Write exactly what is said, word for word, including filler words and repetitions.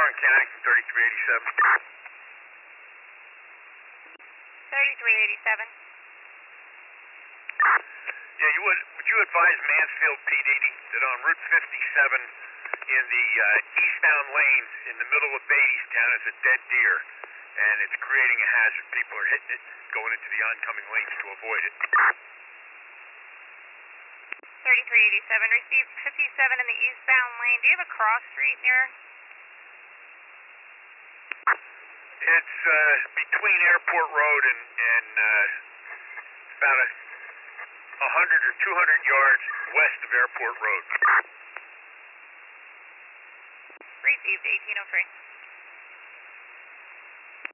Warren County, thirty-three eighty-seven. thirty-three eighty-seven. Yeah, you would, would you advise Mansfield P D that on Route fifty-seven in the uh, eastbound lane in the middle of Beattystown is a dead deer, and it's creating a hazard. People are hitting it, going into the oncoming lanes to avoid it. thirty-three eighty-seven, received fifty-seven in the eastbound lane. Do you have a cross street near? It's uh, between Airport Road and, and uh, about a, a hundred or two hundred yards west of Airport Road. Received eighteen oh three.